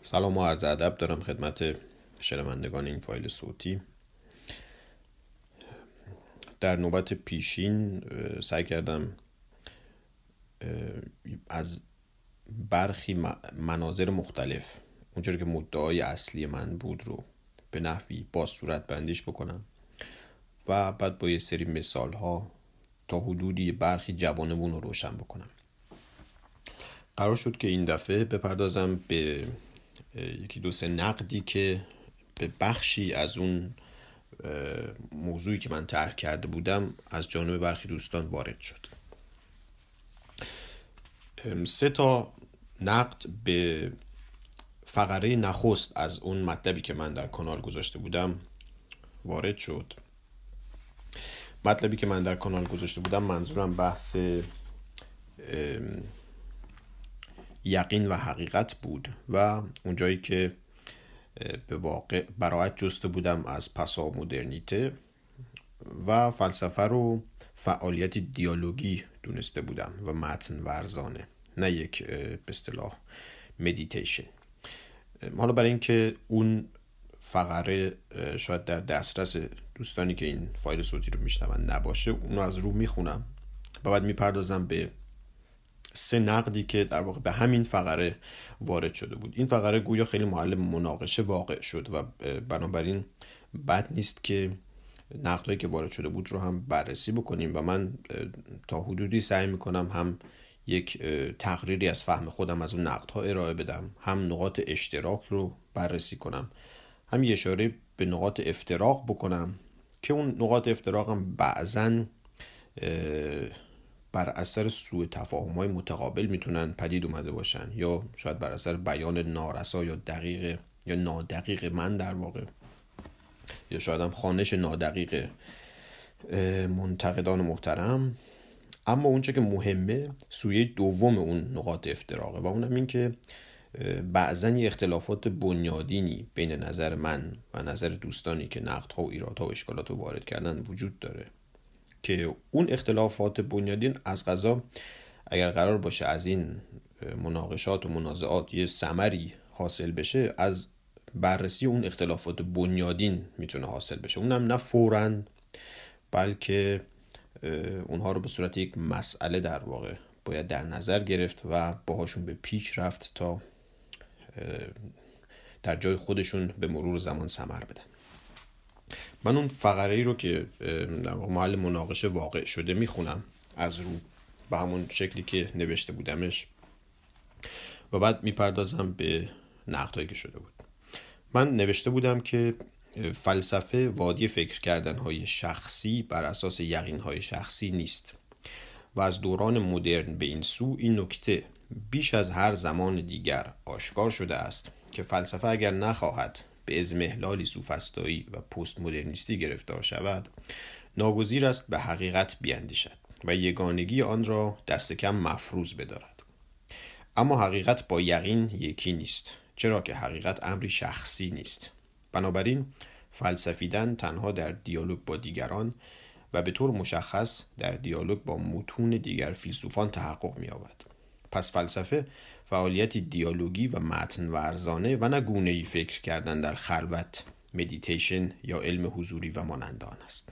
سلام و عرض ادب دارم خدمت شنوندگان این فایل صوتی. در نوبت پیشین سعی کردم از برخی مناظر مختلف اونجوری که مدعای اصلی من بود رو به نحوی باز صورت بندیش بکنم و بعد با یه سری مثال ها تا حدودی برخی جوانبون رو روشن بکنم. قرار شد که این دفعه بپردازم به یکی دو سه نقدی که به بخشی از اون موضوعی که من طرح کرده بودم از جانب برخی دوستان وارد شد. 3 تا نقد به فقره نخست از اون مطلبی که من در کانال گذاشته بودم وارد شد. مطلبی که من در کانال گذاشته بودم منظورم بحث یقین و حقیقت بود و اونجایی که به واقع براعت جسته بودم از پسا مدرنیته و فلسفه رو فعالیت دیالوگی دونسته بودم و متن ورزانه، نه یک به اصطلاح مدیتیشن. حالا برای اینکه اون فقره شاید در دسترس دوستانی که این فایل صوتی رو میشنون نباشه، اونو از رو میخونم و بعد میپردازم به 3 نقدی که در واقع به همین فقره وارد شده بود. این فقره گویا خیلی محل مناقشه واقع شد و بنابراین بد نیست که نقدهایی که وارد شده بود رو هم بررسی بکنیم و من تا حدودی سعی میکنم هم یک تقریری از فهم خودم از اون نقدها ارائه بدم، هم نقاط اشتراک رو بررسی کنم، هم یه اشاره به نقاط افتراق بکنم که اون نقاط افتراق هم بعضن بر اثر سوء تفاهم‌های متقابل میتونن پدید اومده باشن یا شاید بر اثر بیان نارسا یا دقیق یا نادقیق من در واقع، یا شاید هم خوانش نادقیق منتقدان محترم. اما اونچه که مهمه سویه دوم اون نقاط افتراقه و اونم این که بعضن یه اختلافات بنیادینی بین نظر من و نظر دوستانی که نقدها و ایرادها و اشکالات رو وارد کردن وجود داره که اون اختلافات بنیادین از قضا اگر قرار باشه از این مناقشات و منازعات یه ثمری حاصل بشه، از بررسی اون اختلافات بنیادین میتونه حاصل بشه، اونم نه فوراً بلکه اونها رو به صورت یک مسئله در واقع باید در نظر گرفت و باهاشون به پیش رفت تا در جای خودشون به مرور زمان ثمر بدن. من اون فقره ای رو که در محل مناقشه واقع شده میخونم از رو به همون شکلی که نوشته بودمش و بعد میپردازم به نقدهایی که شده بود. من نوشته بودم که فلسفه وادی فکر کردنهای شخصی بر اساس یقینهای شخصی نیست و از دوران مدرن به این سو این نکته بیش از هر زمان دیگر آشکار شده است که فلسفه اگر نخواهد به اضمحلالی سوفسطایی و پست مدرنیستی گرفتار شود، ناگزیر است به حقیقت بیاندیشد و یگانگی آن را دست کم مفروض بدارد. اما حقیقت با یقین یکی نیست، چرا که حقیقت امری شخصی نیست. بنابراین فلسفیدن تنها در دیالوگ با دیگران و به طور مشخص در دیالوگ با متون دیگر فیلسوفان تحقق می‌یابد. پس فلسفه فعالیتی دیالوگی و متن ورزانه و نه گونه‌ای فکر کردن در خلوت، مدیتیشن یا علم حضوری و مانند آن است.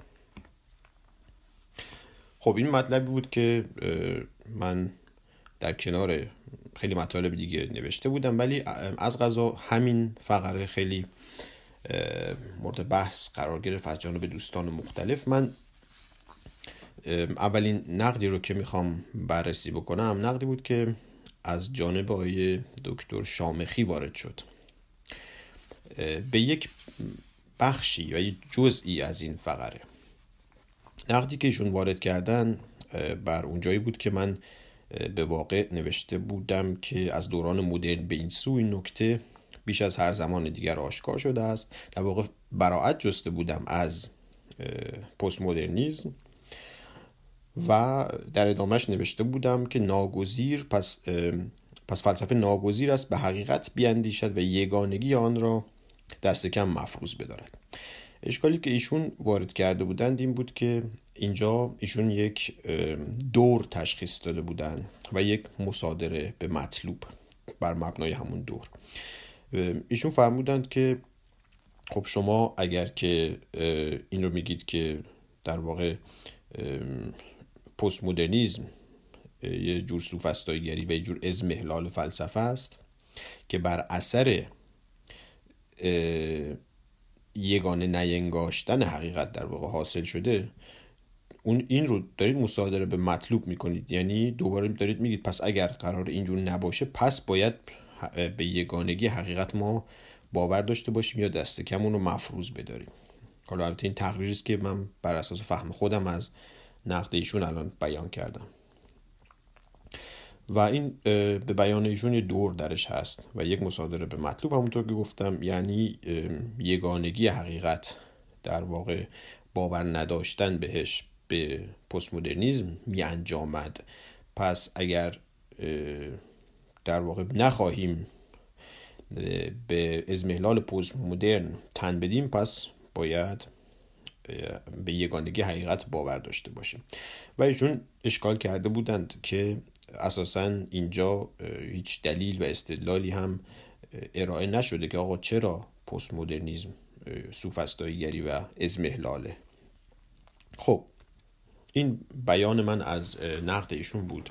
خب این مطلبی بود که من در کنار خیلی مطالب دیگه نوشته بودم، ولی از قضا همین فقره خیلی مورد بحث قرار گرفت از جانب دوستان مختلف. من اولین نقدی رو که میخوام بررسی بکنم نقدی بود که از جانب آقای دکتر شامخی وارد شد به یک بخشی و یک جزئی از این فقره. نقدی که ایشون وارد کردن بر اونجایی بود که من به واقع نوشته بودم که از دوران مدرن به این سو این نکته بیش از هر زمان دیگر آشکار شده است. در واقع براعت جسته بودم از پست مدرنیسم و در ادامهش نوشته بودم که ناگزیر پس فلسفه ناگزیر است به حقیقت بیاندیشد و یگانگی آن را دست کم مفروض بدارد. اشکالی که ایشون وارد کرده بودند این بود که اینجا ایشون یک دور تشخیص داده بودند و یک مصادره به مطلوب بر مبنای همون دور ایشون فرمودند که خب شما اگر که این رو میگید که در واقع پست مدرنیسم یه جور سوفسطایی‌گری و یه جور اضمحلال فلسفه است که بر اثر یگانه نینگاشتن حقیقت در واقع حاصل شده، این رو دارید مصادره به مطلوب میکنید. یعنی دوباره دارید میگید پس اگر قرار اینجور نباشه پس باید به یگانگی حقیقت ما باور داشته باشیم یا دست کم اون رو مفروض بداریم. حالا البته این تقریری است که من بر اساس فهم خودم از نقد ایشون الان بیان کردم و این به بیان ایشون یه دور درش هست و یک مصادره به مطلوب، همونطور که گفتم، یعنی یگانگی حقیقت در واقع باور نداشتن بهش به پست مدرنیسم می انجامد. پس اگر در واقع نخواهیم به اضمحلال پست مدرن تن بدیم پس باید به یگانگی حقیقت باور داشته باشیم. و ایشون اشکال کرده بودند که اساساً اینجا هیچ دلیل و استدلالی هم ارائه نشده که آقا چرا پست مدرنیسم سوفسطایی‌گری و اضمحلاله. خب این بیان من از نقد ایشون بود.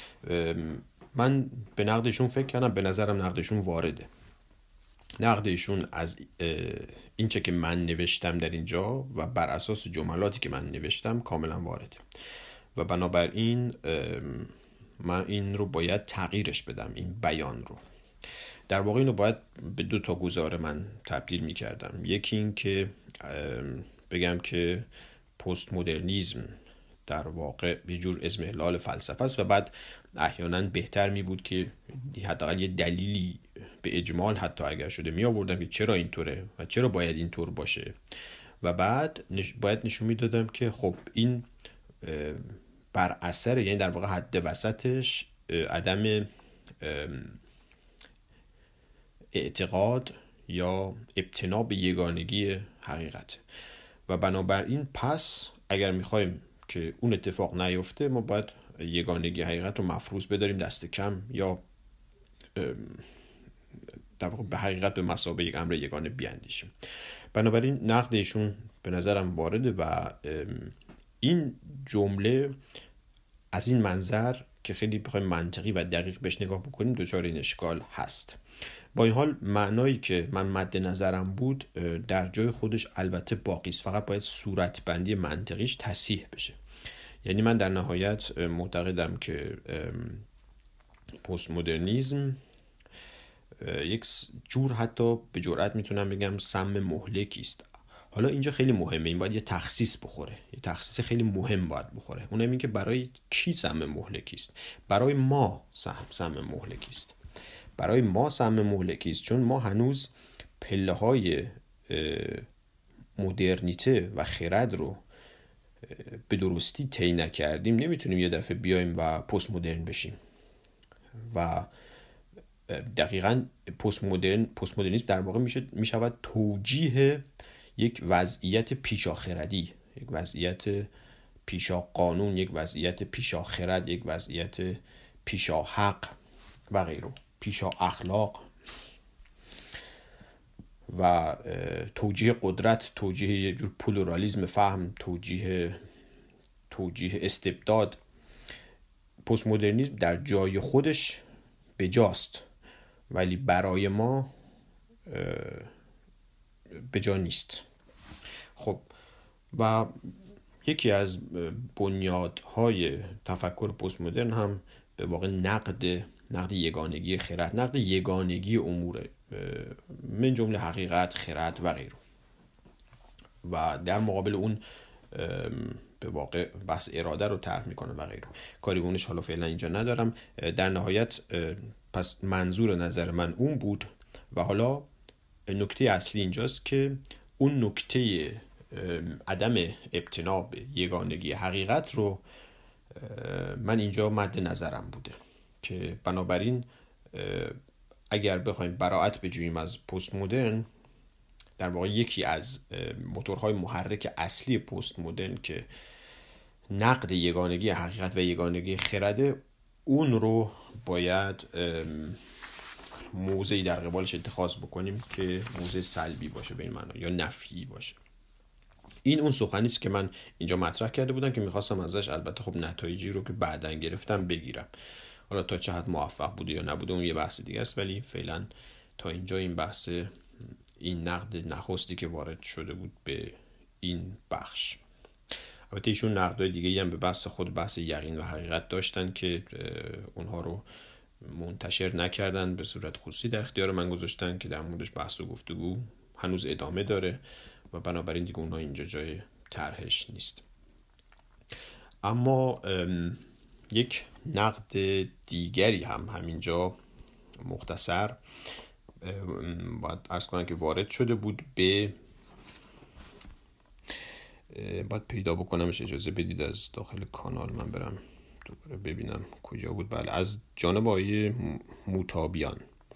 من به نقد ایشون فکر کردم، به نظرم نقد ایشون وارده. نقد ایشون از این چه که من نوشتم در اینجا و بر اساس جملاتی که من نوشتم کاملا وارده و بنابراین من این رو باید تغییرش بدم، این بیان رو. در واقع اینو باید به 2 تا گزاره من تبدیل می کردم. یکی این که بگم که پست مدرنیسم در واقع به جور اضمحلال فلسفه است و بعد احیانا بهتر می بود که حداقل یه دلیلی به اجمال حتی اگر شده می آوردم که چرا اینطوره و چرا باید اینطور باشه و بعد باید نشون می دادم که خب این بر اثر، یعنی در واقع حد وسطش عدم اعتقاد یا ابتنا به یگانگی حقیقت و بنابراین پس اگر میخوایم که اون اتفاق نیفته ما باید یگانگی حقیقت رو مفروض بداریم دست کم یا در واقع به حقیقت به مثابه یک امر یگانه بیاندیشیم. بنابراین نقد ایشون به نظرم وارده و این جمله از این منظر که خیلی بخوایم منطقی و دقیق بهش نگاه بکنیم دچار این اشکال هست. با این حال معنایی که من مد نظرم بود در جای خودش البته باقی است، فقط باید صورتبندی منطقیش تصحیح بشه. یعنی من در نهایت معتقدم که پست مدرنیسم یک جور حتی به جرئت میتونم بگم سم مهلکی است. حالا اینجا خیلی مهمه، این باید یه تخصیص بخوره، یه تخصیص خیلی مهم باید بخوره. اونم این که برای کی سم مهلکی است؟ برای ما سم مهلکی است. برای ما سم مهلکی است چون ما هنوز پله‌های مدرنیته و خرد رو به درستی طی نکردیم. نمیتونیم یه دفعه بیایم و پست مدرن بشیم و دقیقاً پست مدرنیسم در واقع میشود توجیه یک وضعیت پیشا خردی، یک وضعیت پیشا قانون، یک وضعیت پیشا خرد، یک وضعیت پیشا حق و غیره، پیشا اخلاق و توجیه قدرت، توجیه یک جور پلورالیسم فهم، توجیه استبداد. پست مدرنیسم در جای خودش بجاست ولی برای ما بجا نیست. خب و یکی از بنیادهای تفکر پست مدرن هم به واقع نقد یگانگی خرد، نقد یگانگی امور من جمله حقیقت، خرد و غیره و در مقابل اون به واقع بحث اراده رو طرح میکنه و غیره. کاری بونش حالا فعلا اینجا ندارم. در نهایت پس منظور نظر من اون بود و حالا نکته اصلی اینجاست که اون نکته عدم ابتنا به یگانگی حقیقت رو من اینجا مد نظرم بوده که بنابراین اگر بخوایم براءت بجوییم از پست مدرن، در واقع یکی از موتورهای محرک اصلی پست مدرن که نقد یگانگی حقیقت و یگانگی خرده، اون رو باید موضعی در قبالش اتخاذ بکنیم که موضع سلبی باشه به این معنا یا نفی باشه. این اون سخنی است که من اینجا مطرح کرده بودم که میخواستم ازش البته خب نتایجی رو که بعداً گرفتم بگیرم. حالا تا چه حد موفق بوده یا نبوده اون یه بحث دیگه است، ولی فعلا تا اینجا این بحث، این نقد نخستی که وارد شده بود به این بخش. البته ایشون نقدهای دیگه‌ای هم به بحث یقین و حقیقت داشتن که اونها رو منتشر نکردن، به صورت خصوصی در اختیار من گذاشتن که در موردش بحث و گفتگو هنوز ادامه داره و بنابراین دیگه اونها اینجا جای طرحش نیست. اما یک نقد دیگری هم همینجا مختصر باید عرض کنم که وارد شده بود به، باید پیدا بکنمش، اجازه بدید از داخل کانال من برم دوباره ببینم کجا بود. بله، از جانب آقای موتابیان.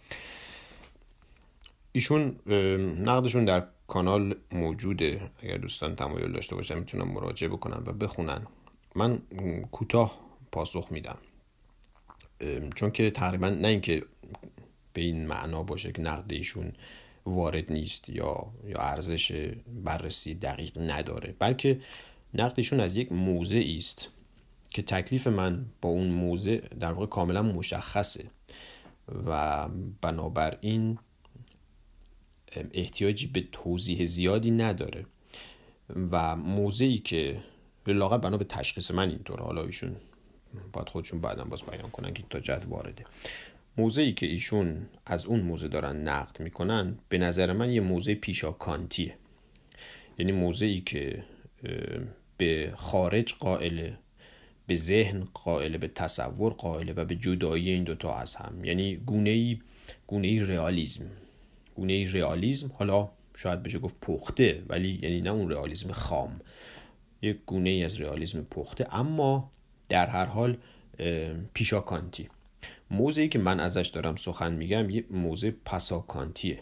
ایشون نقدشون در کانال موجوده، اگر دوستان تمایل داشته باشن میتونن مراجعه بکنن و بخونن. من کوتاه پاسخ میدم، چون که تقریبا نه اینکه به این معنا باشه که نقد ایشون وارد نیست یا ارزش بررسی دقیق نداره، بلکه نقدشون از یک موضعی است که تکلیف من با اون موضع در واقع کاملا مشخصه و بنابراین احتیاجی به توضیح زیادی نداره و موضعی که لااقل بنا به تشخیص من اینطوره، حالا ایشون باید خودشون بعداً باز بیان کنن که تا جد وارده، موضعی که ایشون از اون موضع دارن نقد میکنن به نظر من یه موضع پیشاکانتیه. یعنی موضعی که به خارج قائله، به ذهن قائله، به تصور قائله و به جدایی این دوتا از هم. یعنی گونه‌ای رئالیسم، حالا شاید بشه گفت پخته، ولی یعنی نه اون رئالیسم خام، یک گونه‌ای از رئالیسم پخته، اما در هر حال پیشاکانتی. موضعی که من ازش دارم سخن میگم یه موضع پساکانتیه.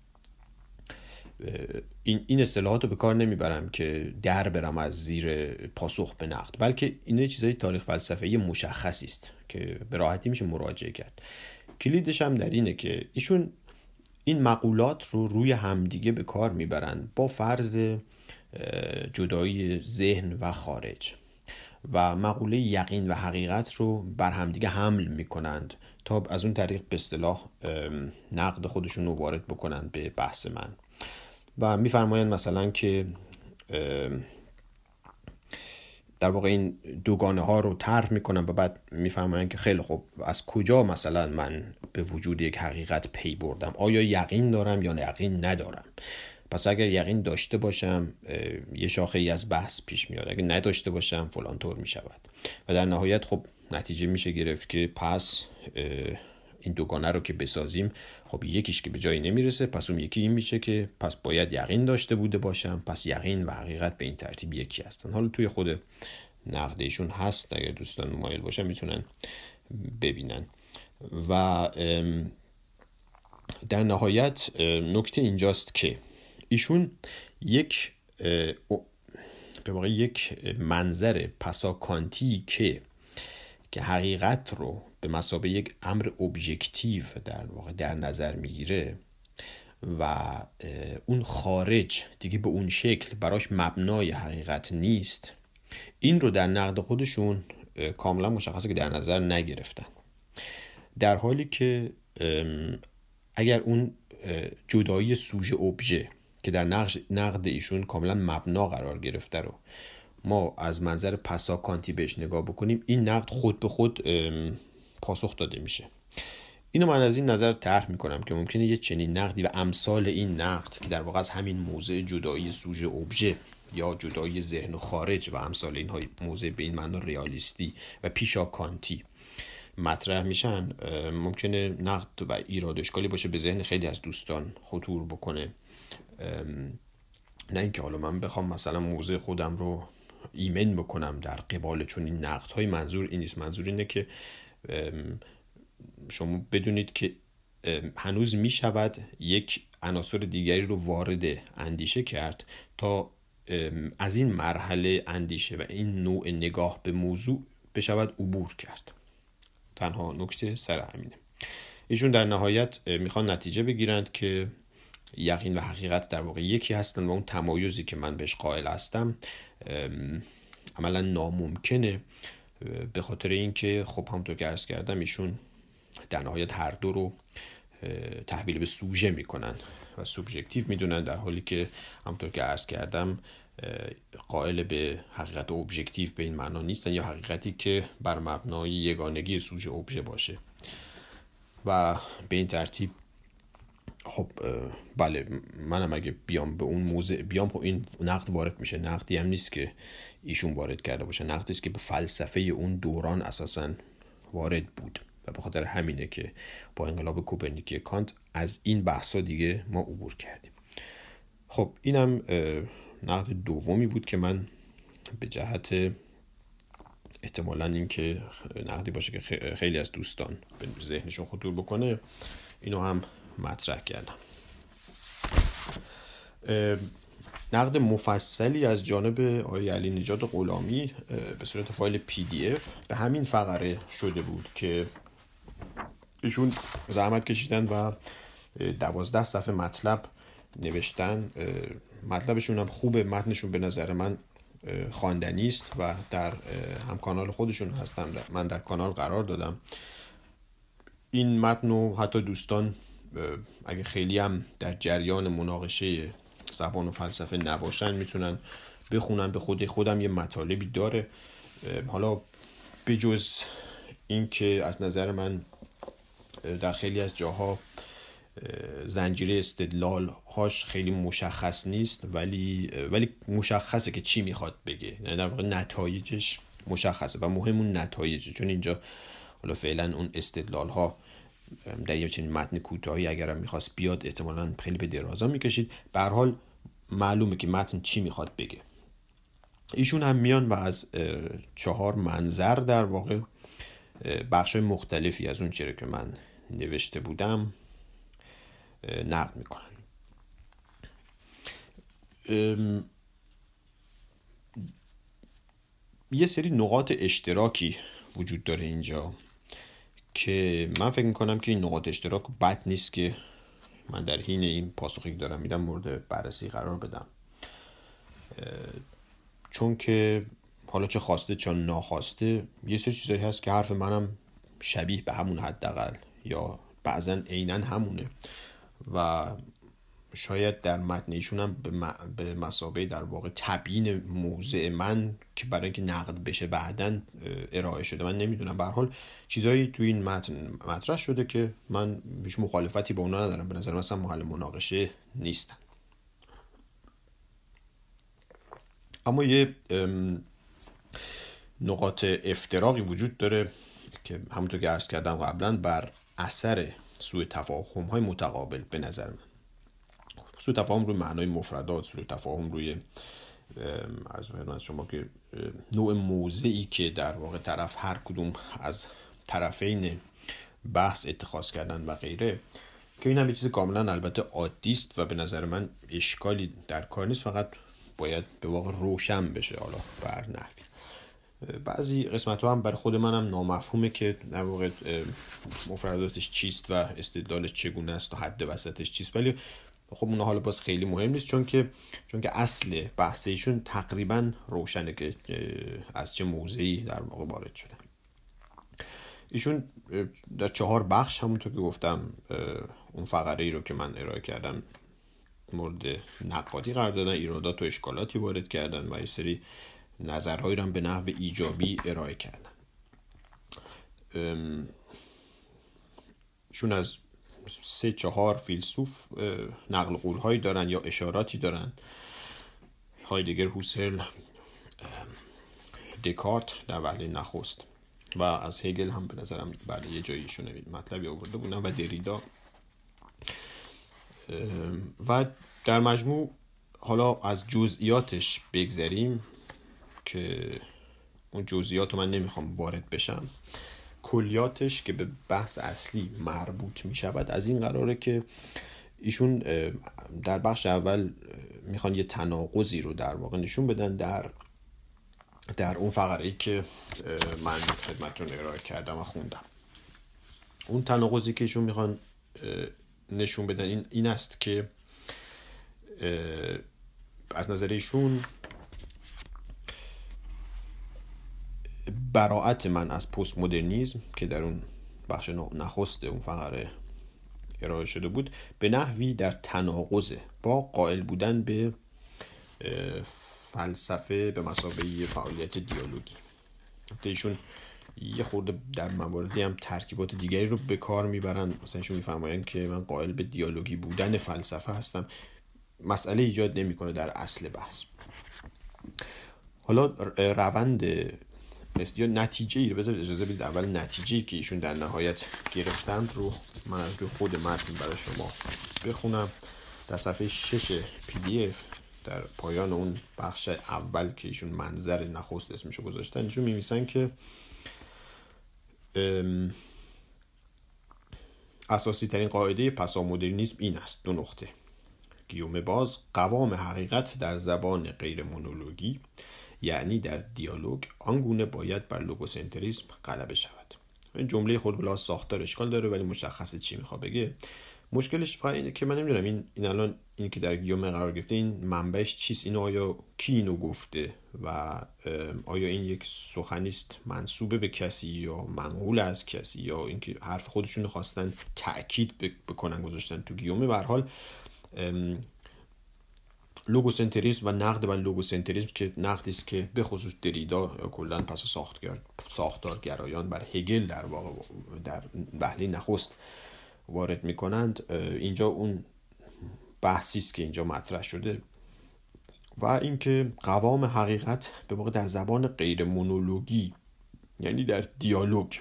این اصطلاحات رو به کار نمیبرم که در برم از زیر پاسخ به نقد، بلکه این چیزای تاریخ فلسفه‌ای مشخصی است که به راحتی میشه مراجعه کرد. کلیدش هم در اینه که ایشون این مقولات رو روی همدیگه به کار میبرن با فرض جدایی ذهن و خارج و مقوله یقین و حقیقت رو بر همدیگه حمل میکنند تا از اون طریق به اصطلاح نقد خودشون رو وارد بکنند به بحث من و میفرمایند مثلا که در واقع این دوگانه ها رو طرح میکنن و بعد میفرمایند که خیلی خوب، از کجا مثلا من به وجود یک حقیقت پی بردم؟ آیا یقین دارم یا یقین ندارم؟ پس اگر یقین داشته باشم یه شاخه‌ای از بحث پیش میاد، اگر نداشته باشم فلان طور میشود و در نهایت خب نتیجه میشه گرفت که پس این دوگانه رو که بسازیم، خب یکیش که به جایی نمیرسه، پس اون یکی این میشه که پس باید یقین داشته بوده باشم، پس یقین و حقیقت به این ترتیب یکی هستن. حالا توی خود نقدشون هست، اگر دوستان مایل باشن میتونن ببینن. و در نهایت نکته اینجاست که ایشون یک منظر پساکانتی که حقیقت رو به مثابه یک امر ابژکتیو در واقع در نظر میگیره و اون خارج دیگه به اون شکل براش مبنای حقیقت نیست، این رو در نقد خودشون کاملا مشخصه که در نظر نگرفتن، در حالی که اگر اون جدایی سوژه ابژه که در نقد ایشون کاملا مبنا قرار گرفته رو ما از منظر پساکانتی بهش نگاه بکنیم، این نقد خود به خود پاسخ داده میشه. اینو من از این نظر طرح میکنم که ممکنه یه چنین نقدی و امثال این نقد که در واقع از همین موضع جدایی سوژه ابژه یا جدایی ذهن و خارج و امثال اینها موضع به این معنی ریالیستی و پیشاکانتی مطرح میشن، ممکنه نقد و ایراد اشکالی باشه، به ذهن خیلی از دوستان خطور بکنه. نه اینکه حالا من بخوام مثلا موضع خودم رو ایمن بکنم در قبال چون این نقدهای، منظور این نیست. منظور اینه که شما بدونید که هنوز می شود یک عناصر دیگری رو وارد اندیشه کرد تا از این مرحله اندیشه و این نوع نگاه به موضوع بشود عبور کرد. تنها نکته سر همینه. ایشون در نهایت میخوان نتیجه بگیرند که یقین و حقیقت در واقع یکی هستن و اون تمایزی که من بهش قائل هستم عملا ناممکنه، به خاطر اینکه خب همونطور که عرض کردم ایشون در نهایت هر دو رو تحویل به سوژه میکنن و سوبژکتیو میدونن، در حالی که همونطور که عرض کردم قائل به حقیقت ابژکتیو به این معنا نیستن، یا حقیقتی که بر مبنای یگانگی سوژه ابژه باشه. و به این ترتیب خب بله، منم اگه بیام به اون موضع بیام، خب این نقد وارد میشه. نقدی هم نیست که ایشون وارد کرده باشه، نقدی است که به فلسفه اون دوران اساساً وارد بود و به خاطر همینه که با انقلاب کوپرنیکی کانت از این بحثا دیگه ما عبور کردیم. خب اینم نقد دومی بود که من به جهت احتمالاً این که نقدی باشه که خیلی از دوستان به ذهنشون خطور بکنه، اینو هم مطرح کردم. نقد مفصلی از جانب آقای علی نژاد غلامی به صورت فایل PDF به همین فقره شده بود که ایشون زحمت کشیدن و 12 صفحه مطلب نوشتن. مطلبشون هم خوبه، متنشون به نظر من خواندنی است و در هم کانال خودشون هستم، من در کانال قرار دادم. این متن رو حتی دوستان اگه خیلی هم در جریان مناقشه زبان و فلسفه نباشن میتونن بخونن. به خودم یه مطالبی داره. حالا بجز این که از نظر من در خیلی از جاها زنجیره استدلال هاش خیلی مشخص نیست، ولی مشخصه که چی میخواد بگه، یعنی در واقع نتایجش مشخصه و مهم اون نتایجه. چون اینجا حالا فعلا اون استدلال ها در یه چنین متن کوتاهی اگرم میخواست بیاد احتمالاً خیلی به درازا میکشید. به هر حال معلومه که متن چی میخواد بگه. ایشون هم میان و از 4 منظر در واقع بخشای مختلفی از اون چیزی که من نوشته بودم نقد میکنن. یه سری نقاط اشتراکی وجود داره اینجا که من فکر میکنم که این نقاط اشتراک بد نیست که من در حین این پاسخی که دارم میدم مورد بررسی قرار بدم، چون که حالا چه خواسته چه ناخواسته یه سری چیزایی هست که حرف منم شبیه به همون حداقل یا بعضا عیناً همونه و شاید در متن ایشون هم به مثابه در واقع تبیین موضع من که برای اینکه نقد بشه بعداً ارائه شده. من نمیدونم، به هر حال چیزایی تو این متن مطرح شده که من هیچ مخالفتی با اونا ندارم، به نظر من اصلا محل مناقشه نیستن. اما یه نقاط افتراقی وجود داره که همونطور که عرض کردم قبلا بر اثر سوء تفاهم های متقابل به نظر من، سوء تفاهم روی معنای مفردات، سوء تفاهم روی از شما که نوع موضعی که در واقع طرف هر کدوم از طرفین بحث اتخاذ کردن و غیره، که این هم یه چیز کاملا البته عادی است و به نظر من اشکالی در کار نیست، فقط باید به واقع روشن بشه حالا بر نحوی. بعضی قسمت ها هم برای خود منم نامفهومه که در واقع مفرداتش چیست و استدلالش چگونه است و حد وسطش چیست، ولی خب اون حالا باز خیلی مهم نیست چون که اصل بحث ایشون تقریبا روشنه که از چه موضعی در واقع وارد شدن. ایشون در 4 بخش همونطور که گفتم اون فقره ای رو که من ارائه کردم مورد نقادی قرار دادن، ایرادات و اشکالاتی وارد کردن و یه سری نظرهایی رو هم به نحو ایجابی ارائه کردن. شون از 3-4 فیلسوف نقل قول‌هایی دارن یا اشاراتی دارن، هایدگر، هوسرل، دکارت در وهله نخست و از هگل هم به نظرم بله یه جاییشون مطلبی آورده بودن و دریدا. و در مجموع حالا از جزئیاتش بگذریم که اون جزئیات رو من نمیخوام وارد بشم. کلیاتش که به بحث اصلی مربوط می شود از این قراره که ایشون در بخش اول میخوان یه تناقضی رو در واقع نشون بدن در اون فقره‌ای که من خدمتتون ارائه کردم و خوندم. اون تناقضی که ایشون میخوان نشون بدن این است که از نظر ایشون براءت من از پست مدرنیسم که در اون بخش نخست اون فقره ارائه شده بود به نحوی در تناقض با قائل بودن به فلسفه به مثابه فعالیت دیالوگی. ایشون یه خورده در مواردی هم ترکیبات دیگری رو به کار میبرن، مثلا ایشون میفرمایند که من قائل به دیالوگی بودن فلسفه هستم. مسئله ایجاد نمیکنه در اصل بحث. حالا روند یا نتیجه‌ای رو بذارید اجازه بدید اول نتیجه‌ای که ایشون در نهایت گرفتند رو من از روی خود متن برای شما بخونم. در صفحه 6 PDF در پایان اون بخش اول که ایشون منظر نخست اسمشو گذاشتن، ایشون می‌نویسن که اساسی ترین قاعده پسامدرنیسم این است. 2 نقطه. گیوم باز: قوام حقیقت در زبان غیر مونولوگی، یعنی در دیالوگ، آنگونه باید بر لوگوسنتریسم غلبه شود. این جمله خود بلا ساختار اشکال داره ولی مشخصه چی میخواد بگه. مشکلش فقط اینه که من نمیدونم این الان این که در گیوم قرار گرفته این منبعش چیست، اینو آیا کی اینو گفته و آیا این یک سخنیست منسوب به کسی یا منقول از کسی یا اینکه حرف خودشون خواستن تأکید بکنن گذاشتن تو گیومه. به هر حال لوگوسنتریسم و نقد بر لوگوسنتریسم که نقدی است که به خصوص دریدا کلا پس ساختارگرایان بر هگل در واقع در بحث نخست وارد میکنند، اینجا اون بحثی است که اینجا مطرح شده و اینکه قوام حقیقت به واقع در زبان غیر مونولوگی یعنی در دیالوگ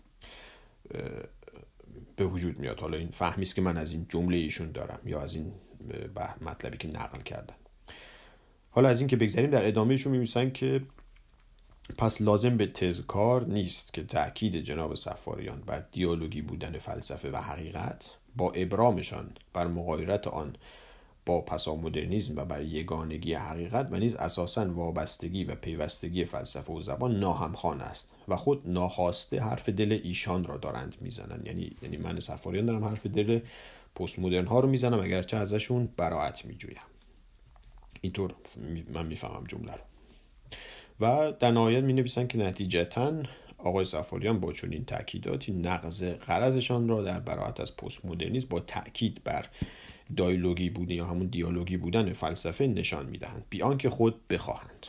به وجود میاد. حالا این فهمی است که من از این جمله ایشون دارم یا از این مطلبی که نقل کردن. حالا از این که بگذاریم، در ادامه ایشون می‌نویسن که پس لازم به تذکار نیست که تأکید جناب صفاریان بر دیالوگی بودن فلسفه و حقیقت با ابرامشان بر مغایرت آن با پسامدرنیسم و بر یگانگی حقیقت و نیز اساساً وابستگی و پیوستگی فلسفه و زبان ناهمخوان است و خود ناخواسته حرف دل ایشان را دارند میزنن. یعنی من صفاریان دارم حرف دل پست مدرن ها رو میزنم اگرچه ازشون براءت میجویم. اینطور من میفهمم جمله رو. و در نهایت می نویسن که نتیجتاً آقای صفاریان با چنین تأکیداتی نقض غرضشان را در براءت از پست مدرنیسم با تأکید بر دیالوگی بودن یا همون دیالوگی بودن فلسفه نشان میدهند بی آنکه خود بخواهند.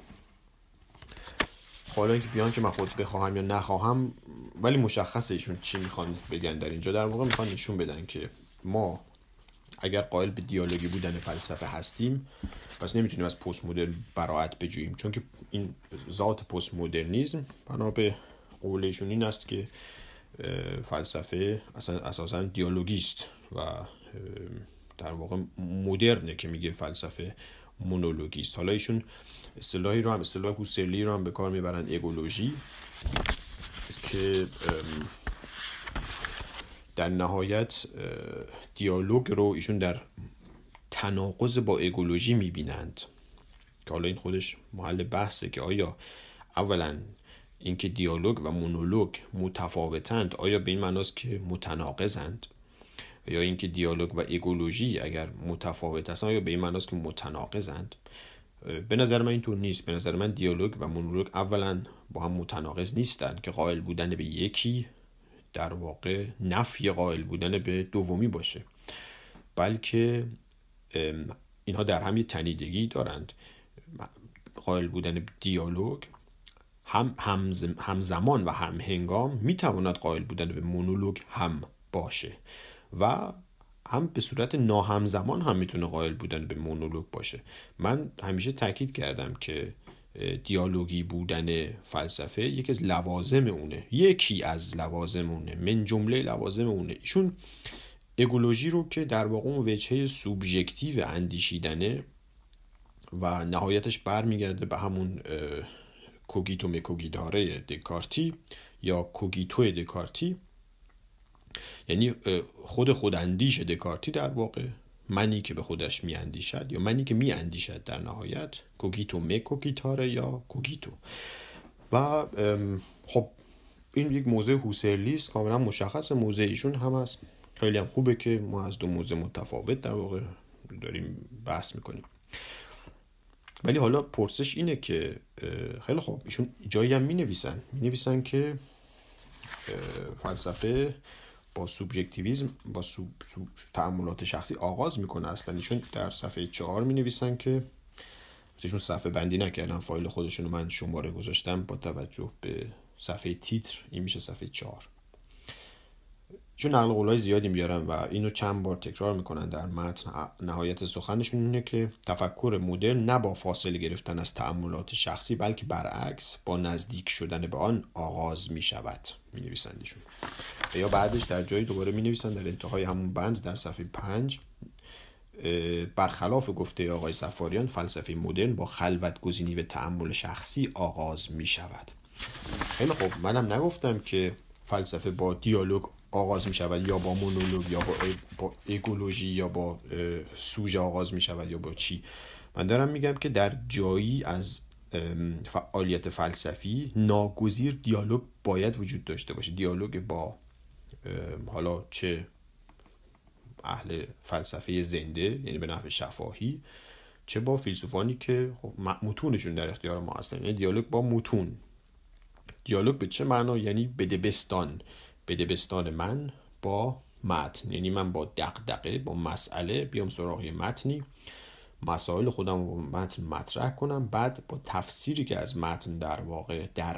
حالا اینکه بیان که من خود بخواهم یا نخواهم، ولی مشخصه ایشون چی میخوان بگن در اینجا. در واقع میخوان نشون بدن که ما اگر قائل به دیالوگی بودن فلسفه هستیم پس نمیتونیم از پست مدرن براءت بجوییم، چون که این ذات پست مدرنیسم بنا به قول ایشون این است که فلسفه اصلا اساسا دیالوگیست و در واقع مدرنه که میگه فلسفه مونولوگیست. حالا ایشون اصطلاحی رو هم اصطلاح هوسرلی رو هم به کار میبرن، اگولوژی، که در نهایت دیالوگ رو ایشون در تناقض با اگولوژی میبینند که حالا این خودش محل بحثه که آیا اولا اینکه دیالوگ و مونولوگ متفاوتند آیا به این معناست که متناقضند، یا اینکه دیالوگ و اگولوژی اگر متفاوت هستند آیا به این معناست که متناقضند. به نظر من اینطور نیست. به نظر من دیالوگ و مونولوگ اولا با هم متناقض نیستند که قائل بودن به یکی در واقع نفی قائل بودن به دومی باشه، بلکه اینها در هم یه تنیدگی دارند. قائل بودن به دیالوگ همزمان و هم هنگام میتواند قائل بودن به مونولوگ هم باشه و هم به صورت ناهمزمان هم میتونه قائل بودن به مونولوگ باشه. من همیشه تاکید کردم که دیالوگی بودن فلسفه یکی از لوازم اونه، من جمله لوازم اونه. ایشون اگولوژی رو که در واقع اون وجهه سوبژکتیو اندیشیدنه و نهایتش برمیگرده به همون کوگیتو مکوگیداره دکارتی یا کوگیتو دکارتی، یعنی خود اندیش دکارتی، در واقع منی که به خودش می اندیشد یا منی که می اندیشد، در نهایت کوگیتو مکوگیتاره یا کوگیتو. و خب این یک موضع هوسرلی است، کاملا مشخص. موضع ایشون هم هست. خیلی هم خوبه که ما از دو موضع متفاوت در واقع داریم بحث میکنیم. ولی حالا پرسش اینه که خیلی خوب، ایشون جایی هم می نویسن که فلسفه با سوبژکتیویسم، با تأملات شخصی آغاز میکنه. اصلا ایشون در صفحه 4 می نویسن که ایشون صفحه بندی نکردن، فایل خودشون رو من شماره گذاشتم با توجه به صفحه تیتر، این میشه صفحه 4. چون نقل قولای زیادی میارن و اینو چند بار تکرار میکنن در متن. نهایت سخنشون اینه که تفکر مدرن نه با فاصله گرفتن از تأملات شخصی، بلکه برعکس با نزدیک شدن به آن آغاز میشود. مینویسندشون یا بعدش در جایی دوباره مینویسن در انتهای همون بند در صفحه 5: برخلاف گفته آقای صفاریان، فلسفه مدرن با خلوت گزینی و تأمل شخصی آغاز میشود. خیلی خب، منم نگفتم که فلسفه با دیالوگ آغاز می شود یا با مونولوگ یا با ایگولوژی یا با سوژه آغاز می شود یا با چی. من دارم میگم که در جایی از فعالیت فلسفی ناگزیر دیالوگ باید وجود داشته باشه. دیالوگ با حالا چه اهل فلسفه زنده، یعنی به نحو شفاهی، چه با فیلسوفانی که متونشون در اختیار ما هستن، یعنی دیالوگ با متون. دیالوگ به چه معنا؟ یعنی بدبستان من با متن، یعنی من با دغدغه، با مسئله بیام سراغ متنی، مسائل خودم رو با متن مطرح کنم، بعد با تفسیری که از متن در واقع در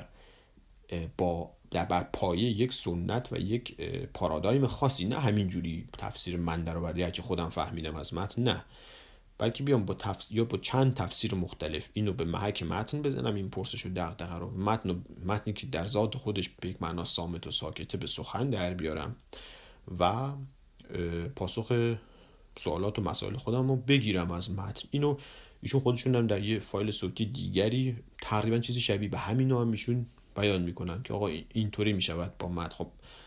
بر پایه یک سنت و یک پارادایم خاصی، نه همینجوری تفسیر من در آوردی هرچی خودم فهمیدم از متن، نه، بلکه بیام با یا با چند تفسیر مختلف اینو به محک متن بزنم، این پرسش و دغدغه رو متنی که در ذات خودش به یک معنا صامت و ساکته به سخن در بیارم و پاسخ سوالات و مسائل خودم رو بگیرم از متن. اینو ایشون خودشون هم در یه فایل صوتی دیگری تقریبا چیزی شبیه به همین هم ایشون بیان میکنن که آقا اینطوری میشود با متن. خب